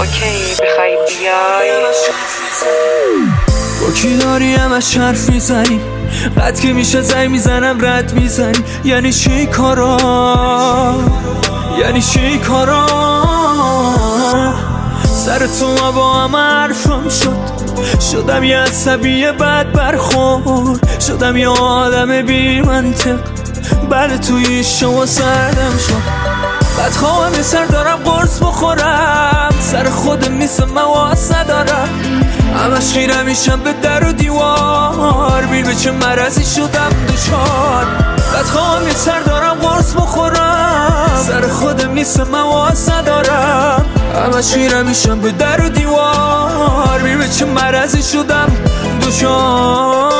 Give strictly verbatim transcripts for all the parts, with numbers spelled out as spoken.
اوکی بخوای بیای با کی داری همش حرف میزنی؟ قد که میشه زنگ میزنم رد میزنی. یعنی چی کارا؟ یعنی چی کارا؟ سر تو ما با هم حرفم شد. شدم یه عصبی بد برخورد. شدم یه آدم بی منطق. بله توی شما سردم شد. بدخواهم یه سر دارم قرص بخورم. سر خودم نیستم مواز ندارم. همش خیره میشم به در و دیوار. بیل به چه مرضی شدم دچار. بدخواهم یه سر دارم قرص بخورم. سر خودم نیستم مواز ندارم. همش خیره میشم به در و دیوار. بیل به چه مرضی شدم دچار.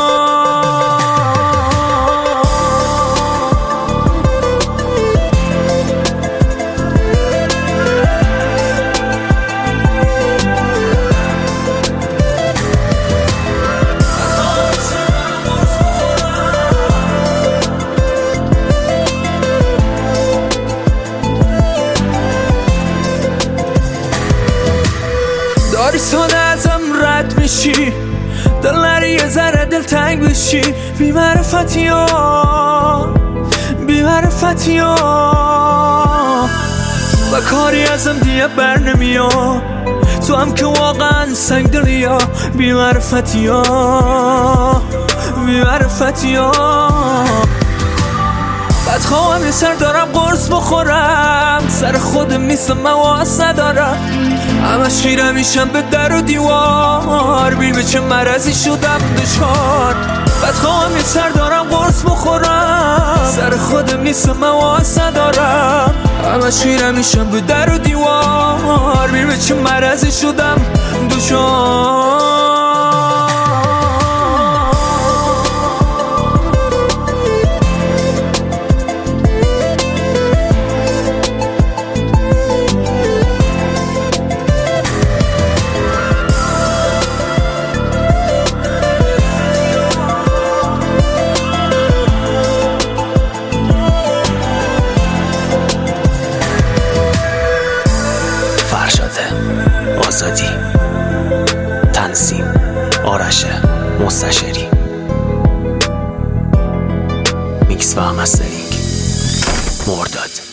داری ساده ازم رد میشی. دل نری یه ذره دل تنگ بشی. بی معرفتی ها بی معرفتی ها و کاری ازم دیگه بر نمیاد. تو هم که واقعا سنگ دلی ها. بی معرفتی ها بی معرفتی ها بدخواهم یه سر دارم قرص بخورم. سر خودم نیستم مواز ندارم. همش خیره میشم به در و دیوار. بیل به چه مرضی شدم دچار. بدخواهم یه سر دارم قرص بخورم. سر خودم نیستم مواز ندارم. همش خیره میشم به در و دیوار. بیل به چه مرضی شدم دچار. آزادی تنظیم آرش مستشاری میکس و مسترینگ مرداد.